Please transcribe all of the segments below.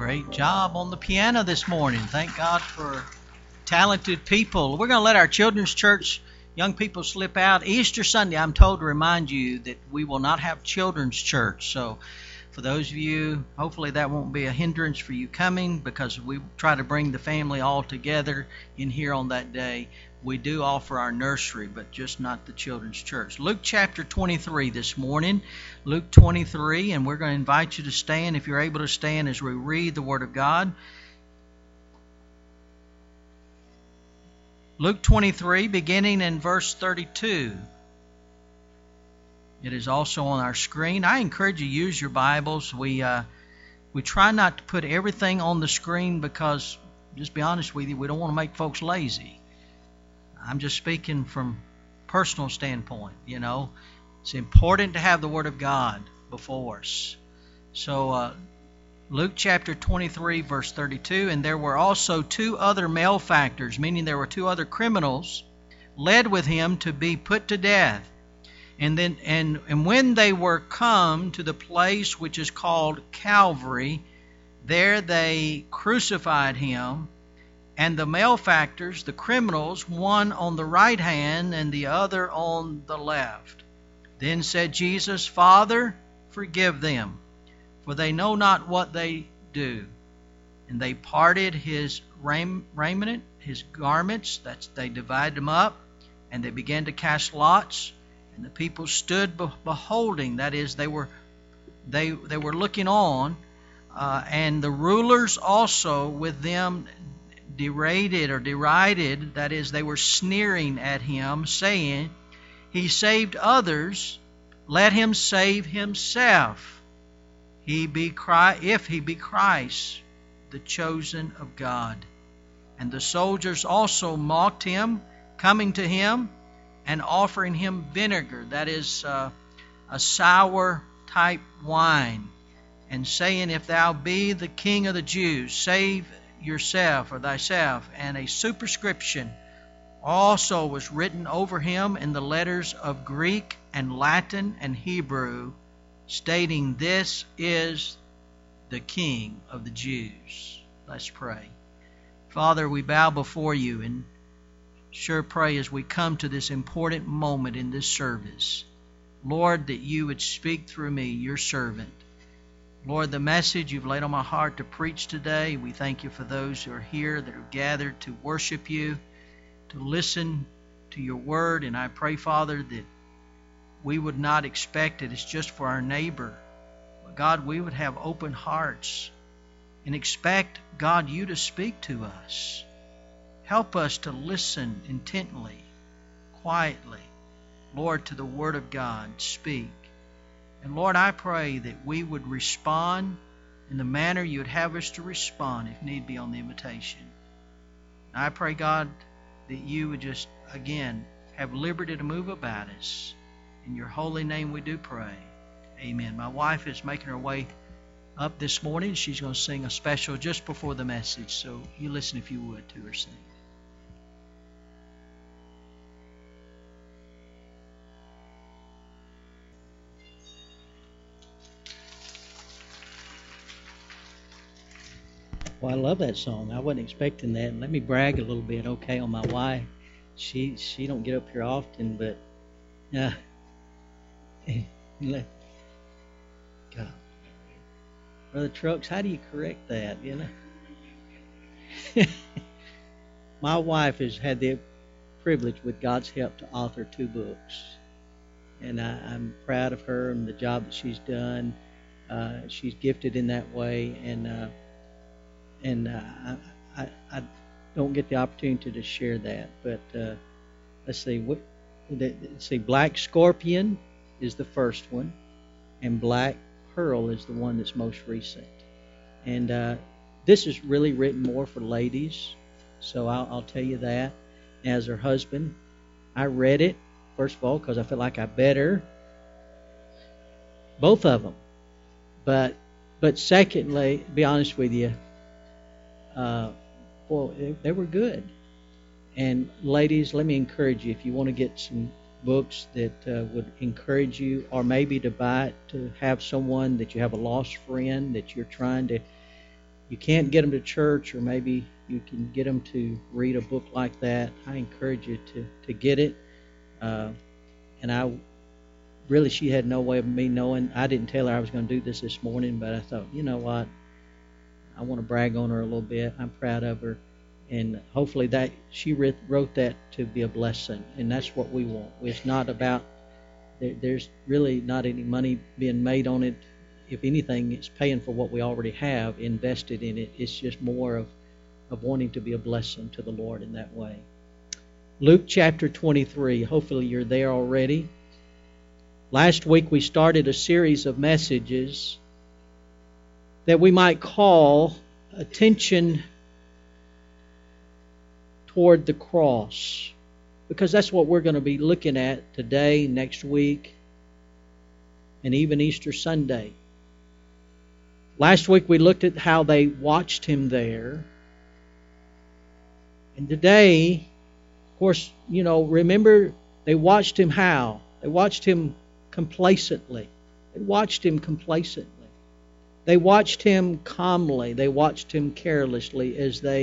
Great job on the piano this morning. Thank God for talented people. We're going to let our children's church young people slip out. Easter Sunday, I'm told to remind you that we will not have children's church. So for those of you, hopefully that won't be a hindrance for you coming, because we try to bring the family all together in here on that day. We do offer our nursery, but just not the children's church. Luke chapter 23 this morning. Luke 23, and we're going to invite you to stand if you're able to stand as we read the Word of God. Luke 23, beginning in verse 32. It is also on our screen. I encourage you to use your Bibles. We try not to put everything on the screen because, just be honest with you, we don't want to make folks lazy. I'm just speaking from personal standpoint, you know. It's important to have the Word of God before us. So, Luke chapter 23, verse 32, and there were also two other malefactors, meaning there were two other criminals, led with him to be put to death. And when they were come to the place which is called Calvary, there they crucified him, and the malefactors, the criminals, one on the right hand and the other on the left. Then said Jesus, Father, forgive them, for they know not what they do. And they parted his raiment, his garments, they divided them up, and they began to cast lots. And the people stood beholding, that is, they were looking on, and the rulers also with them derided, that is, they were sneering at him, saying, He saved others, let him save himself, if he be Christ, the chosen of God. And the soldiers also mocked him, coming to him and offering him vinegar, that is, a sour type wine, and saying, If thou be the King of the Jews, save yourself or thyself. And a superscription also was written over him in the letters of Greek and Latin and Hebrew, stating, This is the King of the Jews. Let's pray. Father, we bow before you and sure pray as we come to this important moment in this service, Lord, that you would speak through me, your servant. Lord, the message you've laid on my heart to preach today, we thank you for those who are here that are gathered to worship you, to listen to your word. And I pray, Father, that we would not expect it it's just for our neighbor. But God, we would have open hearts and expect, God, you to speak to us. Help us to listen intently, quietly, Lord, to the word of God. Speak. And Lord, I pray that we would respond in the manner you would have us to respond, if need be, on the invitation. And I pray, God, that you would just, again, have liberty to move about us. In your holy name we do pray. Amen. My wife is making her way up this morning. She's going to sing a special just before the message. So you listen, if you would, to her sing. Well, I love that song. I wasn't expecting that. And let me brag a little bit, okay, on my wife. She don't get up here often, but God. Brother Trucks, how do you correct that, you know? My wife has had the privilege, with God's help, to author 2 books. And I'm proud of her and the job that she's done. She's gifted in that way, and I don't get the opportunity to share that. But let's see. Black Scorpion is the first one, and Black Pearl is the one that's most recent. And this is really written more for ladies, so I'll tell you that. As her husband, I read it, first of all, because I feel like I better both of them. But secondly, to be honest with you, they were good. And ladies, let me encourage you, if you want to get some books that would encourage you, or maybe to buy it to have someone that you have a lost friend that you're trying to you can't get them to church, or maybe you can get them to read a book like that, I encourage you to get it. And I really, she had no way of me knowing. I didn't tell her I was going to do this morning, but I thought, you know what? I want to brag on her a little bit. I'm proud of her. And hopefully that she wrote that to be a blessing. And that's what we want. It's not about, there's really not any money being made on it. If anything, it's paying for what we already have invested in it. It's just more of wanting to be a blessing to the Lord in that way. Luke chapter 23. Hopefully you're there already. Last week we started a series of messages that we might call Attention Toward the Cross, because that's what we're going to be looking at today, next week, and even Easter Sunday. Last week we looked at how they watched him there. And today, of course, remember they watched him how? They watched him complacently. They watched him complacently. They watched him calmly. They watched him carelessly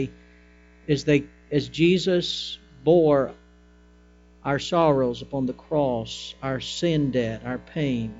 as Jesus bore our sorrows upon the cross, our sin debt, our pain.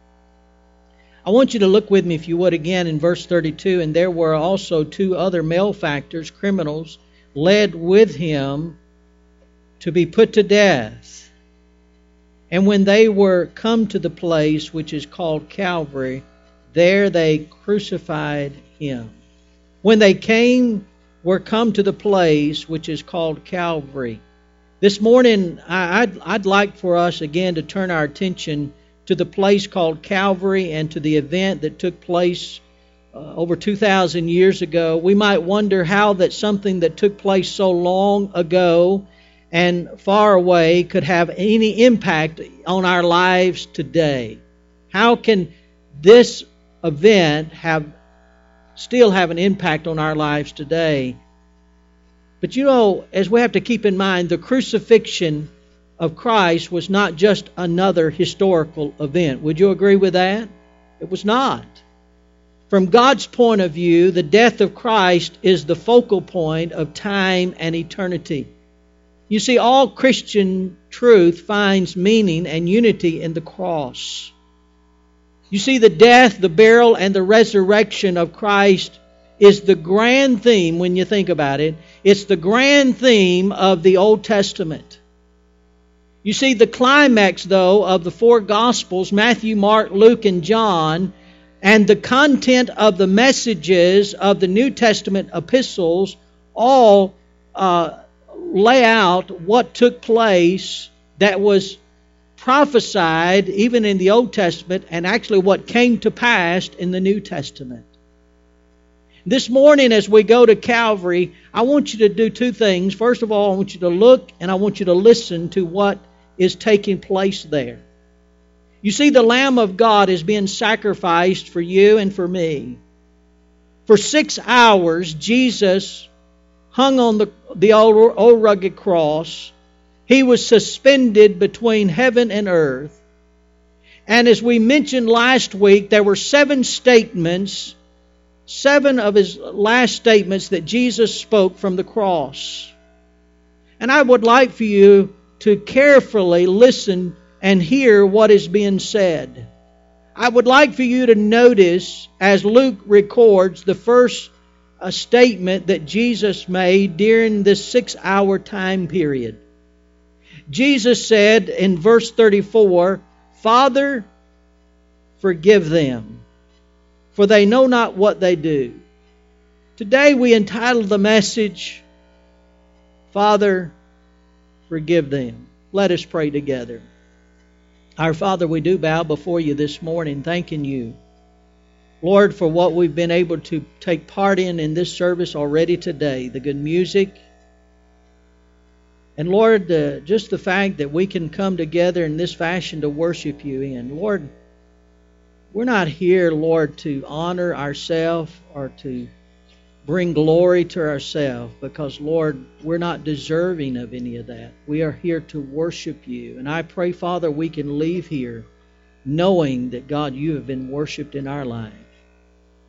I want you to look with me, if you would, again in verse 32. And there were also 2 other malefactors, criminals, led with him to be put to death. And when they were come to the place which is called Calvary, there they crucified him. When they were come to the place which is called Calvary. This morning, I'd like for us again to turn our attention to the place called Calvary and to the event that took place over 2,000 years ago. We might wonder how that something that took place so long ago and far away could have any impact on our lives today. How can this event still have an impact on our lives today? But as we have to keep in mind, the crucifixion of Christ was not just another historical event. Would you agree with that? It was not. From God's point of view, the death of Christ is the focal point of time and eternity. You see, all Christian truth finds meaning and unity in the cross. You see, the death, the burial, and the resurrection of Christ is the grand theme when you think about it. It's the grand theme of the Old Testament. You see, the climax, though, of the 4 Gospels, Matthew, Mark, Luke, and John, and the content of the messages of the New Testament epistles all lay out what took place that was prophesied even in the Old Testament, and actually what came to pass in the New Testament. This morning as we go to Calvary, I want you to do 2 things. First of all, I want you to look and I want you to listen to what is taking place there. You see, the Lamb of God is being sacrificed for you and for me. For 6 hours, Jesus hung on the old rugged cross. He was suspended between heaven and earth. And as we mentioned last week, there were 7 statements, 7 of his last statements that Jesus spoke from the cross. And I would like for you to carefully listen and hear what is being said. I would like for you to notice, as Luke records, the first statement that Jesus made during this 6-hour time period. Jesus said in verse 34, "Father, forgive them, for they know not what they do." Today we entitled the message, "Father, forgive them." Let us pray together. Our Father, we do bow before you this morning, thanking you, Lord, for what we've been able to take part in this service already today, the good music. And Lord, just the fact that we can come together in this fashion to worship you in. Lord, we're not here, Lord, to honor ourselves or to bring glory to ourselves, because, Lord, we're not deserving of any of that. We are here to worship you. And I pray, Father, we can leave here knowing that, God, you have been worshiped in our life.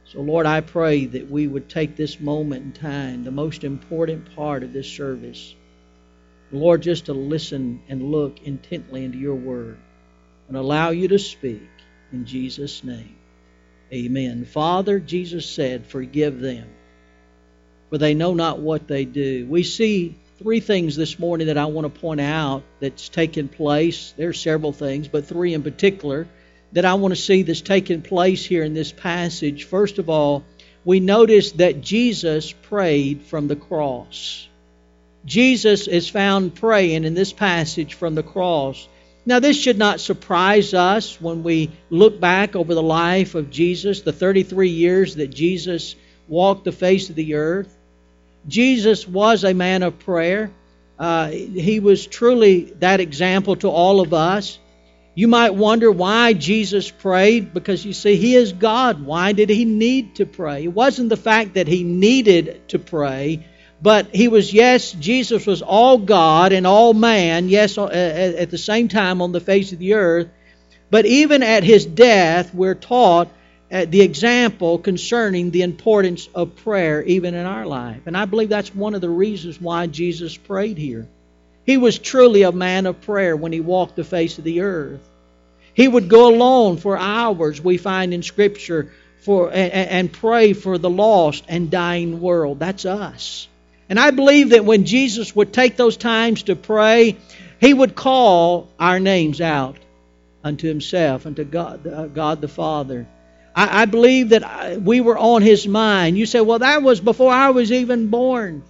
So, Lord, I pray that we would take this moment in time, the most important part of this service, Lord, just to listen and look intently into your word and allow you to speak in Jesus' name. Amen. Father, Jesus said, forgive them, for they know not what they do. We see three things this morning that I want to point out that's taken place. There are several things, but three in particular that I want to see that's taken place here in this passage. First of all, we notice that Jesus prayed from the cross. Jesus is found praying in this passage from the cross. Now, this should not surprise us when we look back over the life of Jesus, the 33 years that Jesus walked the face of the earth. Jesus was a man of prayer. He was truly that example to all of us. You might wonder why Jesus prayed, because you see, He is God. Why did He need to pray? It wasn't the fact that He needed to pray, but Jesus was all God and all man, yes, at the same time on the face of the earth. But even at His death, we're taught the example concerning the importance of prayer even in our life. And I believe that's one of the reasons why Jesus prayed here. He was truly a man of prayer when He walked the face of the earth. He would go alone for hours, we find in Scripture, and pray for the lost and dying world. That's us. And I believe that when Jesus would take those times to pray, He would call our names out unto Himself, unto God, God the Father. I believe that we were on His mind. You say, well, that was before I was even born.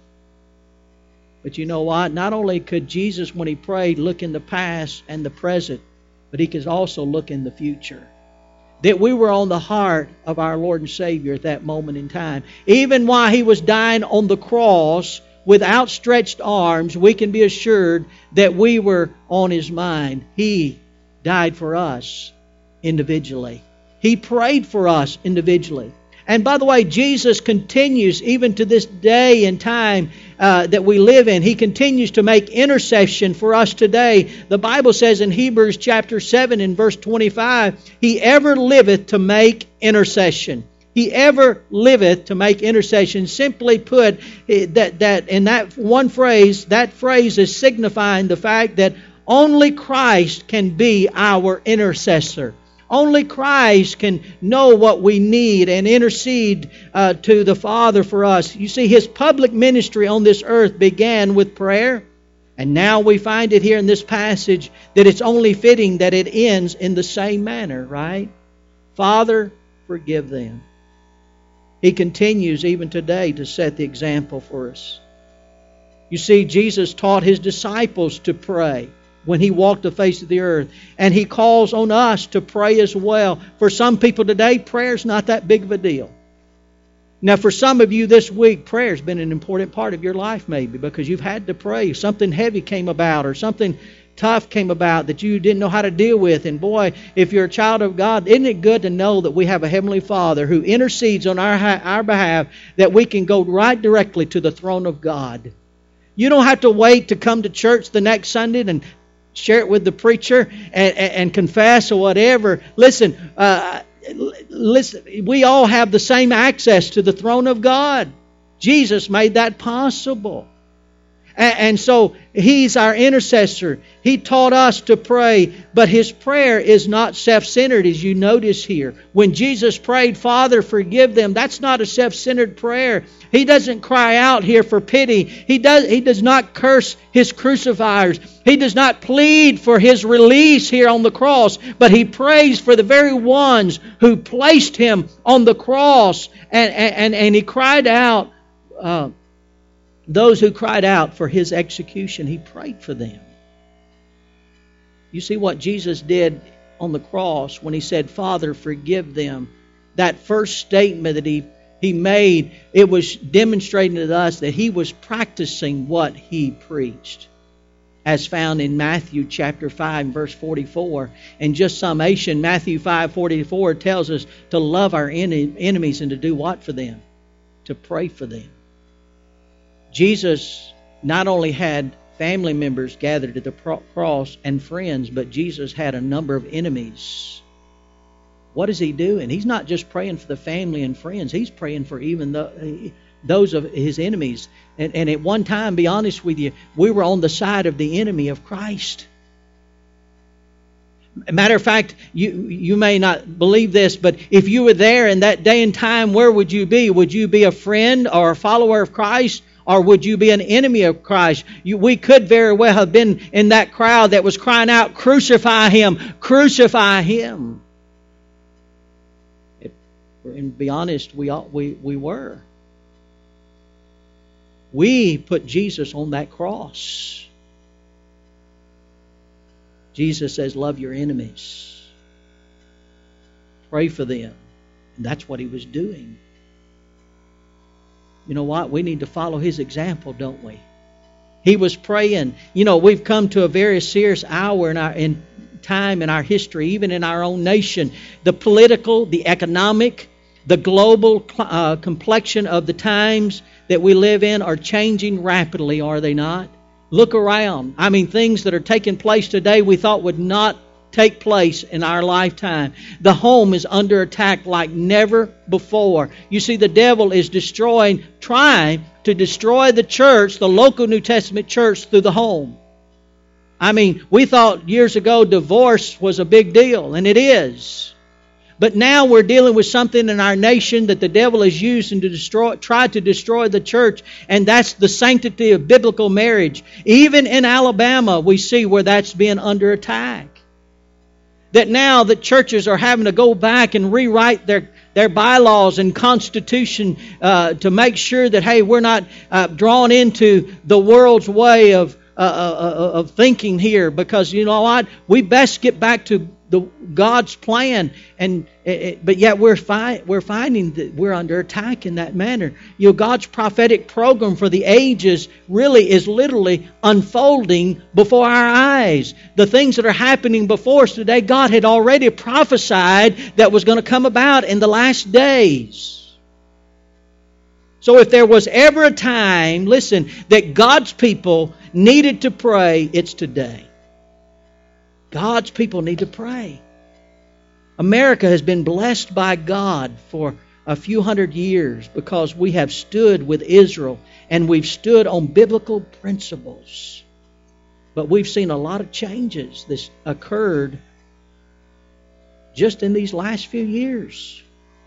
But you know what? Not only could Jesus, when He prayed, look in the past and the present, but He could also look in the future. That we were on the heart of our Lord and Savior at that moment in time. Even while He was dying on the cross with outstretched arms, we can be assured that we were on His mind. He died for us individually. He prayed for us individually. And by the way, Jesus continues even to this day and time that we live in. He continues to make intercession for us today. The Bible says in Hebrews chapter 7 and verse 25, He ever liveth to make intercession. He ever liveth to make intercession. Simply put, that in that one phrase, that phrase is signifying the fact that only Christ can be our intercessor. Only Christ can know what we need and intercede to the Father for us. You see, His public ministry on this earth began with prayer. And now we find it here in this passage that it's only fitting that it ends in the same manner, right? Father, forgive them. He continues even today to set the example for us. You see, Jesus taught His disciples to pray when He walked the face of the earth. And He calls on us to pray as well. For some people today, prayer is not that big of a deal. Now, for some of you this week, prayer has been an important part of your life maybe, because you've had to pray. Something heavy came about or something tough came about that you didn't know how to deal with. And boy, if you're a child of God, isn't it good to know that we have a Heavenly Father who intercedes on our behalf, that we can go right directly to the throne of God. You don't have to wait to come to church the next Sunday and share it with the preacher and confess or whatever. Listen, we all have the same access to the throne of God. Jesus made that possible. And so He's our intercessor. He taught us to pray, but His prayer is not self-centered, as you notice here. When Jesus prayed, Father, forgive them, that's not a self-centered prayer. He doesn't cry out here for pity. He does not curse His crucifiers. He does not plead for His release here on the cross, but He prays for the very ones who placed Him on the cross. And He cried out, those who cried out for His execution, He prayed for them. You see what Jesus did on the cross when He said, Father, forgive them. That first statement that He made, it was demonstrating to us that He was practicing what He preached, as found in Matthew chapter 5 verse 44. In just summation, Matthew 5:44 tells us to love our enemies and to do what for them? To pray for them. Jesus not only had family members gathered at the cross and friends, but Jesus had a number of enemies. what is he doing? He's not just praying for the family and friends. He's praying for even those of his enemies. And at one time, be honest with you, we were on the side of the enemy of Christ. Matter of fact, you may not believe this, but if you were there in that day and time, where would you be? Would you be a friend or a follower of Christ? Or would you be an enemy of Christ? We could very well have been in that crowd that was crying out, "Crucify Him! Crucify Him!" And to be honest, we were. We put Jesus on that cross. Jesus says, love your enemies. Pray for them. And that's what He was doing. You know what? We need to follow His example, don't we? He was praying. You know, we've come to a very serious hour in time in our history, even in our own nation. The political, the economic, the global complexion of the times that we live in are changing rapidly, are they not? Look around. I mean, things that are taking place today we thought would not take place in our lifetime. The home is under attack like never before. You see, the devil is trying to destroy the church, the local New Testament church, through the home. I mean, we thought years ago divorce was a big deal, and it is. But now we're dealing with something in our nation that the devil is using to try to destroy the church, and that's the sanctity of biblical marriage. Even in Alabama, we see where that's being under attack. That now the churches are having to go back and rewrite their bylaws and constitution to make sure that, hey, we're not drawn into the world's way of thinking here, because you know what? We best get back to God's plan, but yet we're finding that we're under attack in that manner. You know, God's prophetic program for the ages really is literally unfolding before our eyes. The things that are happening before us today, God had already prophesied that was going to come about in the last days. So if there was ever a time, listen, that God's people needed to pray, it's today. God's people need to pray. America has been blessed by God for a few hundred years because we have stood with Israel and we've stood on biblical principles. But we've seen a lot of changes that occurred just in these last few years.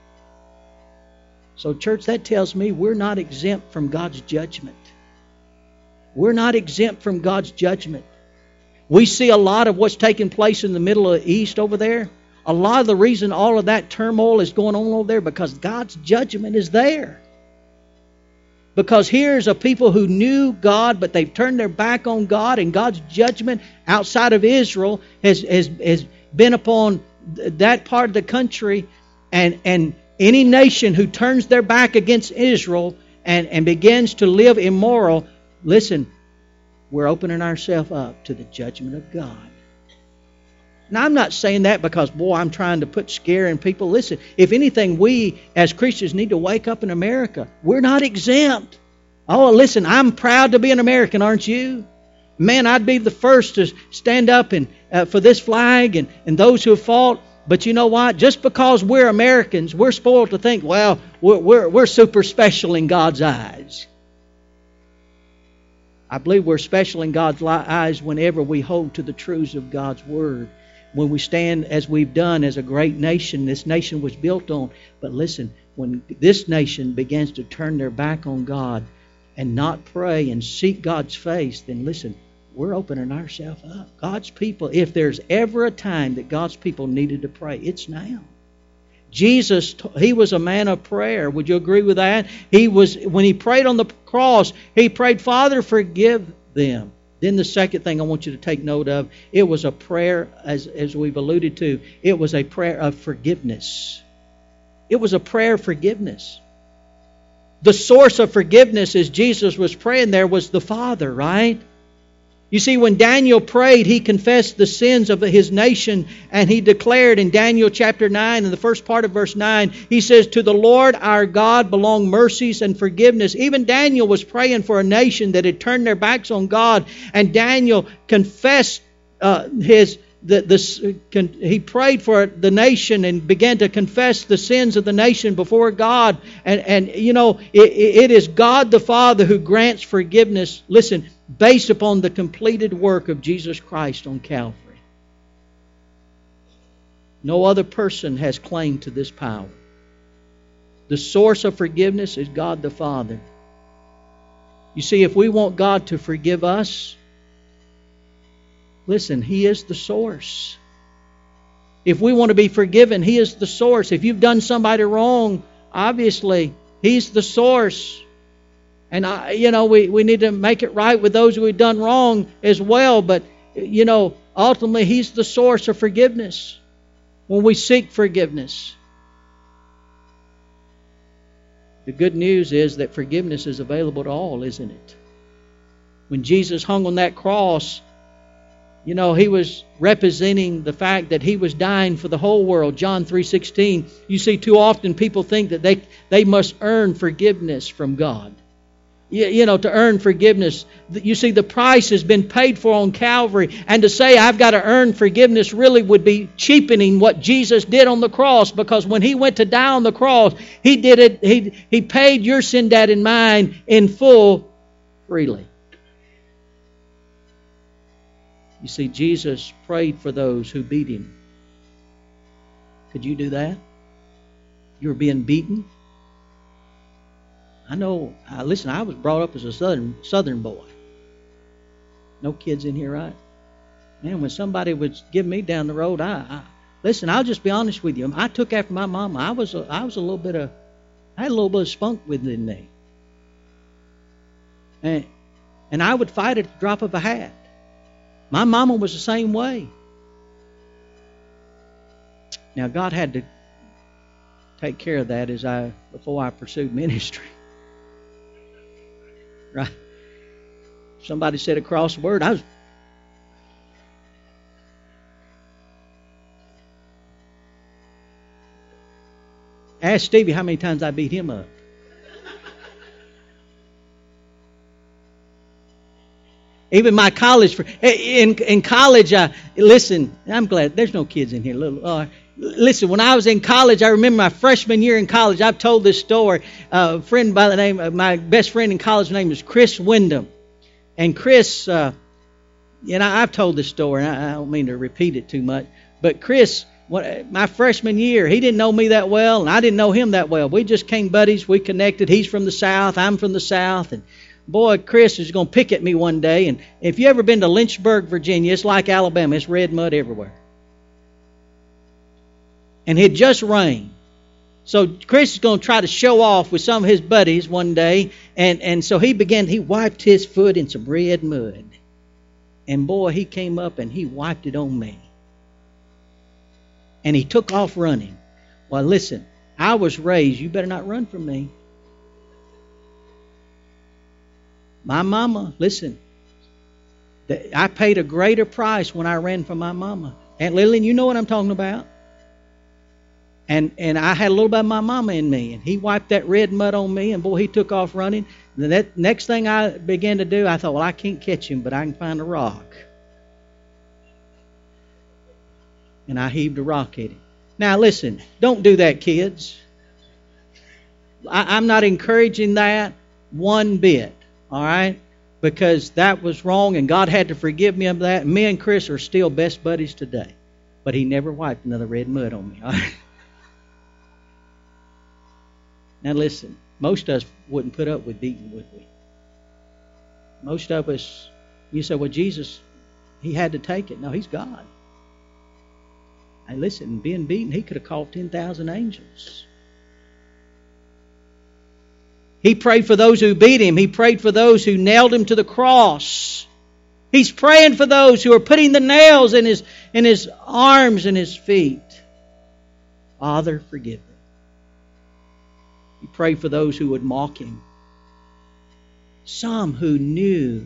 So, church, that tells me we're not exempt from God's judgment. We're not exempt from God's judgment. We see a lot of what's taking place in the Middle East over there. A lot of the reason all of that turmoil is going on over there because God's judgment is there. Because here's a people who knew God, but they've turned their back on God, and God's judgment outside of Israel has been upon that part of the country, and any nation who turns their back against Israel and begins to live immoral, listen, we're opening ourselves up to the judgment of God. Now, I'm not saying that because, boy, I'm trying to put scare in people. Listen, if anything, we as Christians need to wake up in America. We're not exempt. Oh, listen, I'm proud to be an American, aren't you? Man, I'd be the first to stand up and for this flag and those who have fought. But you know what? Just because we're Americans, we're spoiled to think, well, we're super special in God's eyes. I believe we're special in God's eyes whenever we hold to the truths of God's Word. When we stand as we've done as a great nation, this nation was built on. But listen, when this nation begins to turn their back on God and not pray and seek God's face, then listen, we're opening ourselves up. God's people, if there's ever a time that God's people needed to pray, it's now. Jesus, He was a man of prayer. Would you agree with that? When He prayed on the cross, He prayed, Father, forgive them. Then the second thing I want you to take note of, it was a prayer, as we've alluded to, it was a prayer of forgiveness. It was a prayer of forgiveness. The source of forgiveness, as Jesus was praying there, was the Father, right? You see, when Daniel prayed, he confessed the sins of his nation, and he declared in Daniel chapter 9, in the first part of verse 9, he says, to the Lord our God belong mercies and forgiveness. Even Daniel was praying for a nation that had turned their backs on God, and Daniel confessed he prayed for the nation and began to confess the sins of the nation before God. And it is God the Father who grants forgiveness, listen, based upon the completed work of Jesus Christ on Calvary. No other person has claim to this power. The source of forgiveness is God the Father. You see, if we want God to forgive us, listen, He is the source. If we want to be forgiven, He is the source. If you've done somebody wrong, obviously, He's the source. And, we need to make it right with those who we've done wrong as well. But, ultimately, He's the source of forgiveness when we seek forgiveness. The good news is that forgiveness is available to all, isn't it? When Jesus hung on that cross, He was representing the fact that He was dying for the whole world. John 3:16. You see, too often people think that they must earn forgiveness from God. To earn forgiveness. You see, the price has been paid for on Calvary. And to say I've got to earn forgiveness really would be cheapening what Jesus did on the cross. Because when He went to die on the cross, He did it. He paid your sin debt and mine in full, freely. You see, Jesus prayed for those who beat Him. Could you do that? You were being beaten? I know. Listen, I was brought up as a southern boy. No kids in here, right? Man, when somebody would give me down the road, listen. I'll just be honest with you. I took after my mama. I had a little bit of spunk within me, and I would fight at the drop of a hat. My mama was the same way. Now God had to take care of that before I pursued ministry. Right? Somebody said a cross word. Ask Stevie how many times I beat him up. Even my college, in college, listen, I'm glad there's no kids in here. Listen, when I was in college, I remember my freshman year in college, I've told this story. A friend by the name of my best friend in college, name was Chris Wyndham. And Chris, I've told this story, and I don't mean to repeat it too much. But Chris, my freshman year, he didn't know me that well, and I didn't know him that well. We just came buddies. We connected. He's from the South. I'm from the South. And boy, Chris is going to pick at me one day. And if you ever been to Lynchburg, Virginia, it's like Alabama. It's red mud everywhere. And it just rained. So Chris is going to try to show off with some of his buddies one day. And so he wiped his foot in some red mud. And boy, he came up and he wiped it on me. And he took off running. Well, listen, I was raised, you better not run from me. My mama, listen, I paid a greater price when I ran from my mama. Aunt Lillian, you know what I'm talking about. And I had a little bit of my mama in me. And he wiped that red mud on me. And boy, he took off running. The next thing I began to do, I thought, well, I can't catch him, but I can find a rock. And I heaved a rock at him. Now listen, don't do that, kids. I'm not encouraging that one bit. All right? Because that was wrong and God had to forgive me of that. Me and Chris are still best buddies today. But he never wiped another red mud on me. All right? Now listen, most of us wouldn't put up with beating, would we? Most of us, you say, well, Jesus, He had to take it. No, He's God. Hey, listen, being beaten, He could have called 10,000 angels. He prayed for those who beat Him. He prayed for those who nailed Him to the cross. He's praying for those who are putting the nails in His arms and His feet. Father, forgive them. He prayed for those who would mock Him. Some who knew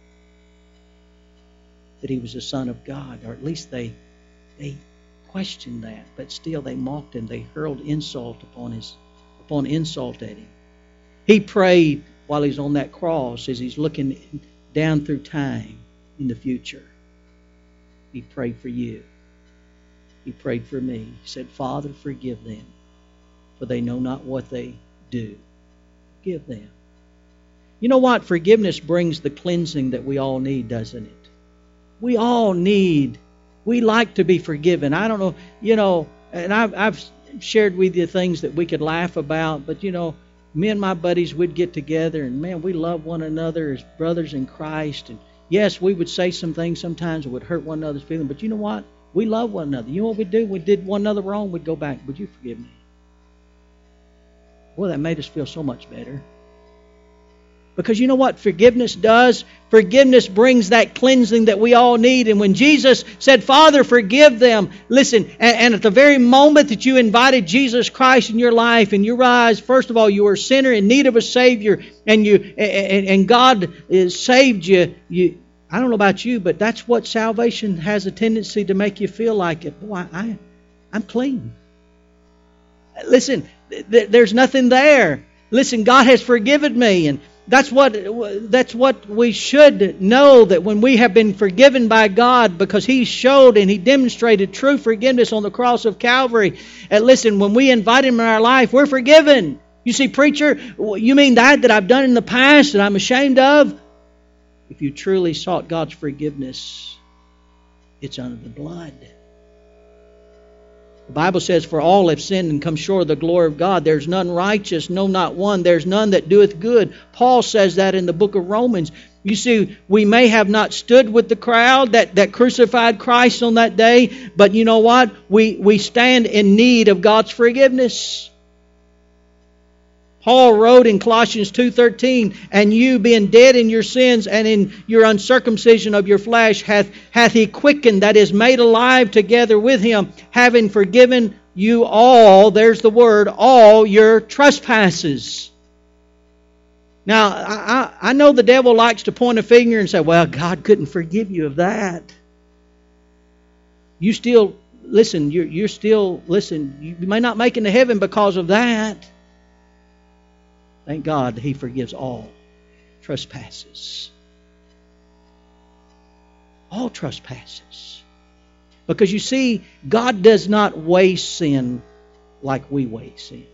that He was the Son of God, or at least they questioned that, but still they mocked Him. They hurled insult upon insult at Him. He prayed while He's on that cross as He's looking down through time in the future. He prayed for you. He prayed for me. He said, Father, forgive them, for they know not what they do. Forgive them. You know what? Forgiveness brings the cleansing that we all need, doesn't it? We all need. We like to be forgiven. I don't know, and I've shared with you things that we could laugh about, but me and my buddies would get together, and man, we love one another as brothers in Christ. And yes, we would say some things sometimes that would hurt one another's feelings, but you know what? We love one another. You know what we'd do? We did one another wrong, we'd go back. Would you forgive me? Well, that made us feel so much better. Because you know what forgiveness does? Forgiveness brings that cleansing that we all need. And when Jesus said, Father, forgive them, listen, and at the very moment that you invited Jesus Christ in your life and you realized, first of all, you were a sinner in need of a Savior, and God saved you, I don't know about you, but that's what salvation has a tendency to make you feel like. Boy, I'm clean. Listen, there's nothing there. Listen, God has forgiven me, and that's what we should know, that when we have been forgiven by God, because He showed and He demonstrated true forgiveness on the cross of Calvary. And listen, when we invite Him in our life, we're forgiven. You see, preacher, you mean that I've done in the past that I'm ashamed of? If you truly sought God's forgiveness, it's under the blood. The Bible says, for all have sinned and come short of the glory of God. There's none righteous, no, not one. There's none that doeth good. Paul says that in the book of Romans. You see, we may have not stood with the crowd that crucified Christ on that day, but you know what? We stand in need of God's forgiveness. Paul wrote in Colossians 2:13, and you being dead in your sins and in your uncircumcision of your flesh hath He quickened, that is, made alive together with Him, having forgiven you all, there's the word, all your trespasses. Now, I know the devil likes to point a finger and say, well, God couldn't forgive you of that. You still, listen, you're still, listen, you may not make it to heaven because of that. Thank God He forgives all trespasses. All trespasses. Because you see, God does not weigh sin like we weigh sin.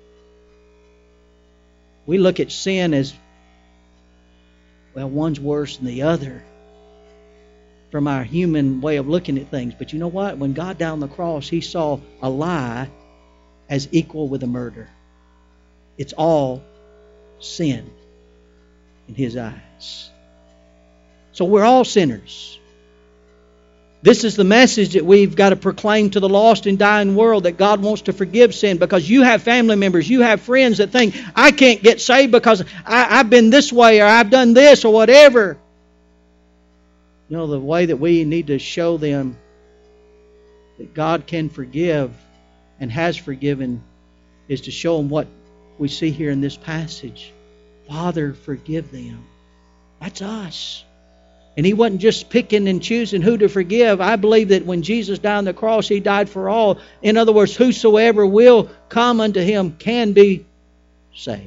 We look at sin as, well, one's worse than the other from our human way of looking at things. But you know what? When God died on the cross, He saw a lie as equal with a murder. It's all sin in His eyes. So we're all sinners. This is the message that we've got to proclaim to the lost and dying world, that God wants to forgive sin, because you have family members, you have friends that think, I can't get saved because I've been this way or I've done this or whatever. You know, the way that we need to show them that God can forgive and has forgiven is to show them what we see here in this passage. Father, forgive them. That's us. And He wasn't just picking and choosing who to forgive. I believe that when Jesus died on the cross, He died for all. In other words, whosoever will come unto Him can be saved.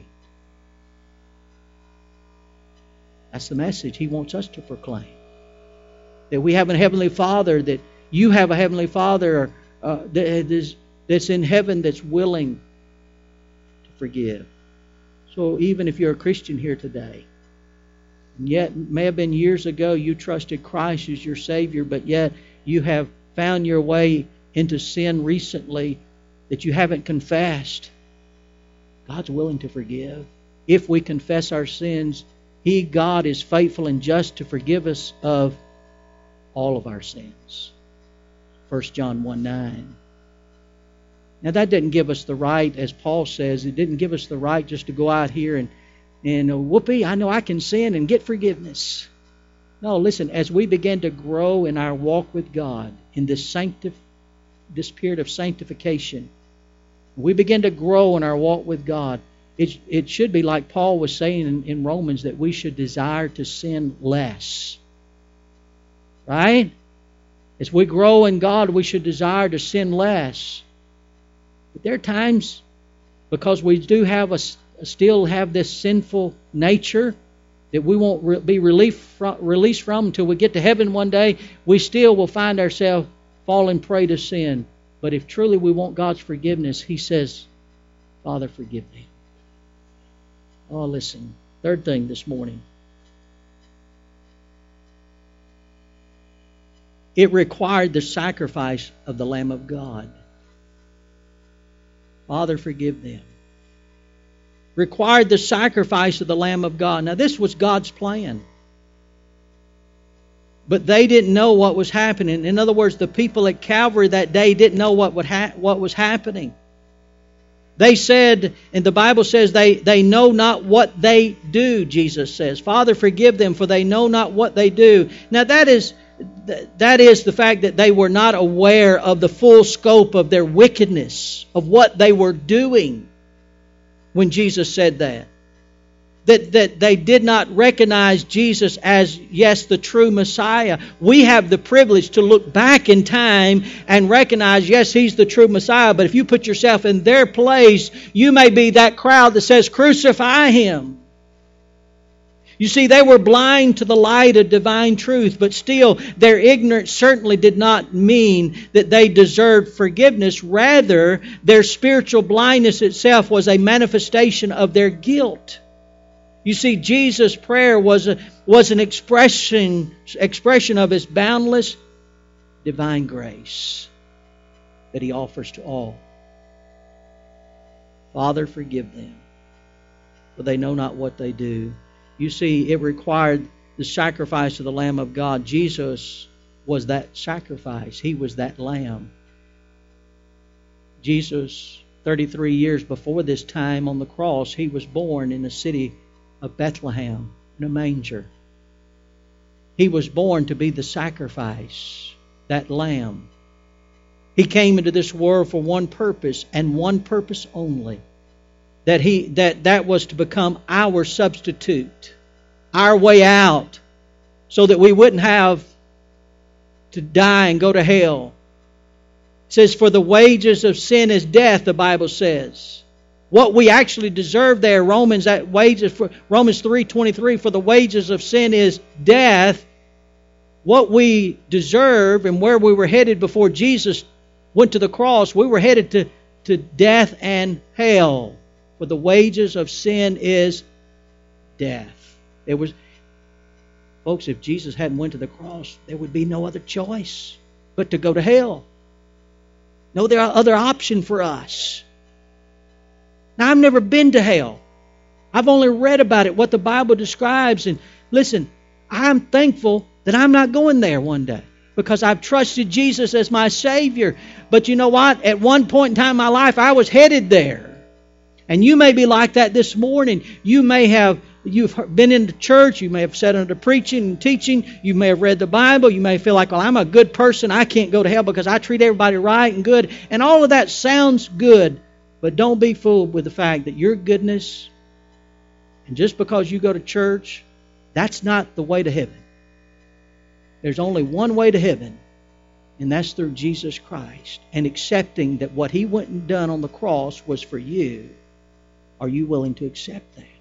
That's the message He wants us to proclaim. That we have a Heavenly Father, that you have a Heavenly Father that's in heaven, that's willing to forgive. So even if you're a Christian here today, and yet it may have been years ago you trusted Christ as your Savior, but yet you have found your way into sin recently that you haven't confessed, God's willing to forgive. If we confess our sins, He, God, is faithful and just to forgive us of all of our sins. 1 John 1:9. Now that didn't give us the right, as Paul says, it didn't give us the right just to go out here and whoopee, I know I can sin and get forgiveness. No, listen, as we begin to grow in our walk with God, in this period of sanctification, we begin to grow in our walk with God, it should be like Paul was saying in Romans, that we should desire to sin less. Right? As we grow in God, we should desire to sin less. But there are times, because we do have still have this sinful nature, that we won't be released from until we get to heaven one day, we still will find ourselves falling prey to sin. But if truly we want God's forgiveness, He says, Father, forgive me. Oh, listen. Third thing this morning. It required the sacrifice of the Lamb of God. Father, forgive them. Required the sacrifice of the Lamb of God. Now, this was God's plan. But they didn't know what was happening. In other words, the people at Calvary that day didn't know what was happening. They said, and the Bible says, they know not what they do, Jesus says. Father, forgive them, for they know not what they do. Now, that is the fact that they were not aware of the full scope of their wickedness, of what they were doing when Jesus said that. That they did not recognize Jesus as, yes, the true Messiah. We have the privilege to look back in time and recognize, yes, He's the true Messiah. But if you put yourself in their place, you may be that crowd that says, crucify Him. You see, they were blind to the light of divine truth, but still their ignorance certainly did not mean that they deserved forgiveness. Rather, their spiritual blindness itself was a manifestation of their guilt. You see, Jesus' prayer was an expression of His boundless divine grace that He offers to all. Father, forgive them, for they know not what they do. You see, it required the sacrifice of the Lamb of God. Jesus was that sacrifice. He was that Lamb. Jesus, 33 years before this time on the cross, He was born in the city of Bethlehem in a manger. He was born to be the sacrifice, that Lamb. He came into this world for one purpose and one purpose only. That was to become our substitute, our way out, so that we wouldn't have to die and go to hell. It says, for the wages of sin is death, the Bible says. What we actually deserve there, Romans 3:23, for the wages of sin is death. What we deserve and where we were headed before Jesus went to the cross, we were headed to death and hell. For the wages of sin is death. Folks, if Jesus hadn't went to the cross, there would be no other choice but to go to hell. No other option for us. Now, I've never been to hell. I've only read about it, what the Bible describes. And listen, I'm thankful that I'm not going there one day, because I've trusted Jesus as my Savior. But you know what? At one point in time in my life, I was headed there. And you may be like that this morning. You've been in the church. You may have sat under preaching and teaching. You may have read the Bible. You may feel like, well, I'm a good person. I can't go to hell because I treat everybody right and good. And all of that sounds good. But don't be fooled with the fact that your goodness, and just because you go to church, that's not the way to heaven. There's only one way to heaven, and that's through Jesus Christ. And accepting that what He went and done on the cross was for you. Are you willing to accept that?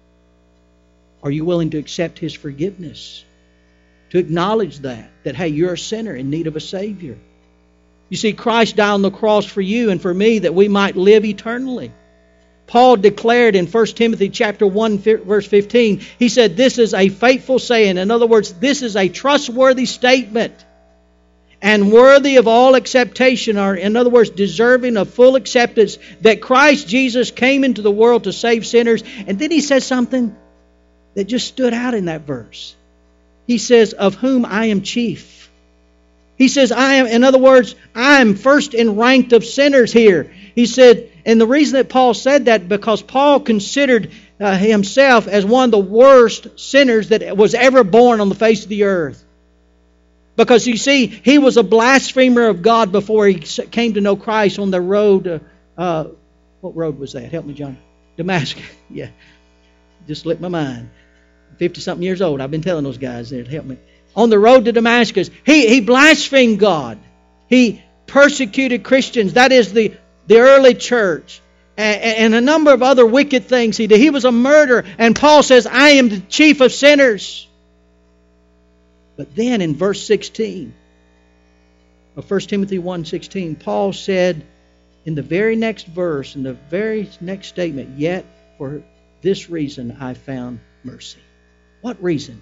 Are you willing to accept His forgiveness? To acknowledge that, hey, you're a sinner in need of a Savior. You see, Christ died on the cross for you and for me that we might live eternally. Paul declared in 1 Timothy chapter 1, verse 15, he said, this is a faithful saying. In other words, this is a trustworthy statement and worthy of all acceptation, or in other words, deserving of full acceptance, that Christ Jesus came into the world to save sinners. And then he says something that just stood out in that verse. He says, of whom I am chief. He says, I am first in rank of sinners here. He said, and the reason that Paul said that, because Paul considered himself as one of the worst sinners that was ever born on the face of the earth. Because you see, he was a blasphemer of God before he came to know Christ on the road. What road was that? Help me, John. Damascus. Yeah. Just slipped my mind. 50-something years old. I've been telling those guys there to help me. On the road to Damascus, he blasphemed God. He persecuted Christians. That is the early church. and a number of other wicked things he did. He was a murderer. And Paul says, I am the chief of sinners. But then in verse 16 of 1 Timothy 1:16, Paul said in the very next verse, in the very next statement, yet for this reason I found mercy. What reason?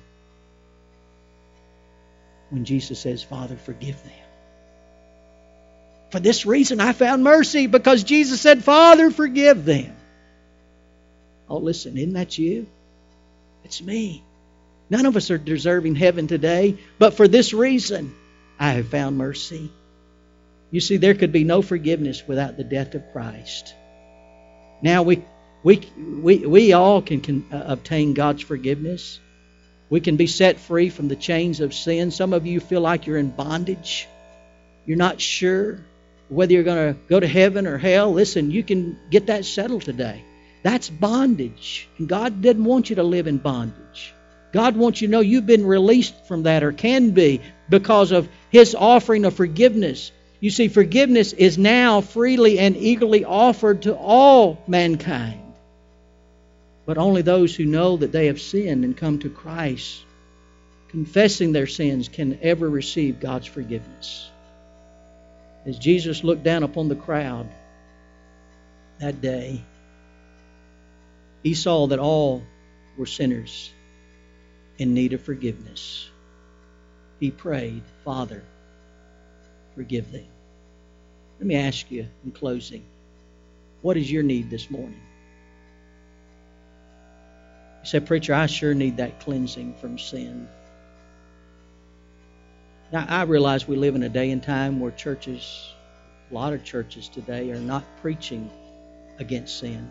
When Jesus says, Father, forgive them. For this reason I found mercy, because Jesus said, Father, forgive them. Oh, listen, isn't that you? It's me. None of us are deserving heaven today, but for this reason I have found mercy. You see, there could be no forgiveness without the death of Christ. Now we all can obtain God's forgiveness. We can be set free from the chains of sin. Some of you feel like you're in bondage. You're not sure whether you're going to go to heaven or hell. Listen, you can get that settled today. That's bondage. And God didn't want you to live in bondage. God wants you to know you've been released from that, or can be, because of His offering of forgiveness. You see, forgiveness is now freely and eagerly offered to all mankind. But only those who know that they have sinned and come to Christ, confessing their sins, can ever receive God's forgiveness. As Jesus looked down upon the crowd that day, He saw that all were sinners in need of forgiveness. He prayed, Father, forgive them. Let me ask you in closing, what is your need this morning? You say, Preacher, I sure need that cleansing from sin. Now, I realize we live in a day and time where churches, a lot of churches today, are not preaching against sin.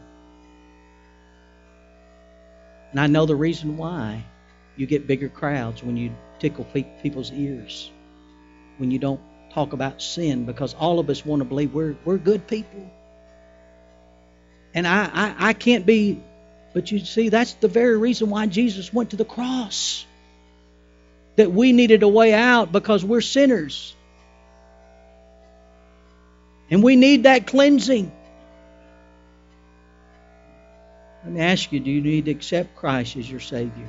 And I know the reason why. You get bigger crowds when you tickle people's ears, when you don't talk about sin, because all of us want to believe we're good people. And I can't be, but you see, that's the very reason why Jesus went to the cross. That we needed a way out because we're sinners. And we need that cleansing. Let me ask you, do you need to accept Christ as your Savior?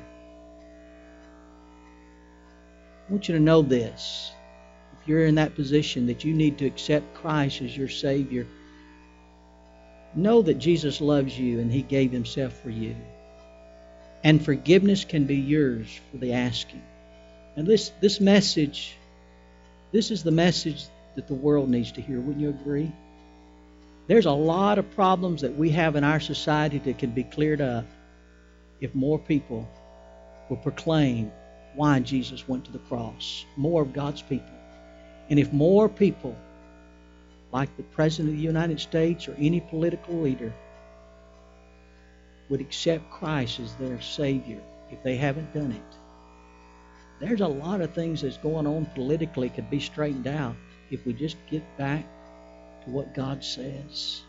I want you to know this. If you're in that position that you need to accept Christ as your Savior, know that Jesus loves you and He gave Himself for you. And forgiveness can be yours for the asking. And this message, this is the message that the world needs to hear. Wouldn't you agree? There's a lot of problems that we have in our society that can be cleared up if more people will proclaim why Jesus went to the cross. More of God's people. And if more people, like the President of the United States or any political leader, would accept Christ as their Savior, if they haven't done it, there's a lot of things that's going on politically could be straightened out if we just get back to what God says.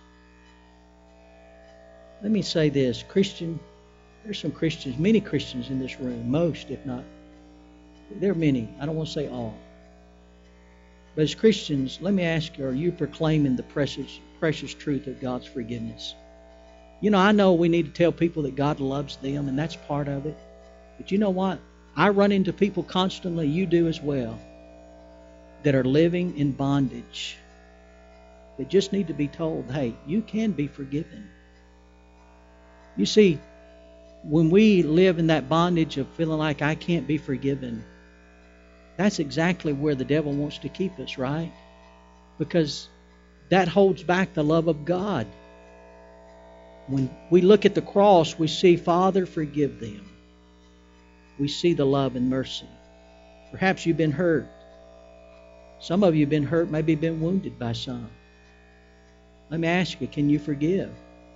Let me say this, Christian, there's some Christians, many Christians in this room, most if not, there are many, I don't want to say all. But as Christians, let me ask you, are you proclaiming the precious truth of God's forgiveness? You know, I know we need to tell people that God loves them, and that's part of it. But you know what? I run into people constantly, you do as well, that are living in bondage. They just need to be told, hey, you can be forgiven. You see, when we live in that bondage of feeling like I can't be forgiven, that's exactly where the devil wants to keep us, right? Because that holds back the love of God. When we look at the cross, we see, Father, forgive them. We see the love and mercy. Perhaps you've been hurt. Some of you have been hurt, maybe been wounded by some. Let me ask you, can you forgive?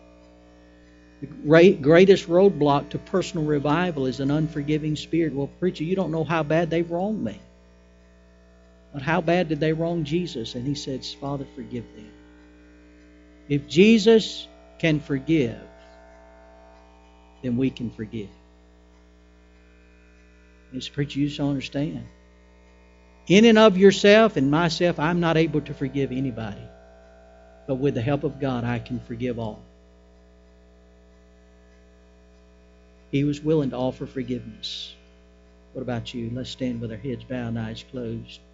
The greatest roadblock to personal revival is an unforgiving spirit. Well, preacher, you don't know how bad they've wronged me. But how bad did they wrong Jesus? And He said, Father, forgive them. If Jesus can forgive, then we can forgive. And so, preacher, you just don't understand. In and of yourself and myself, I'm not able to forgive anybody. But with the help of God, I can forgive all. He was willing to offer forgiveness. What about you? Let's stand with our heads bowed and eyes closed.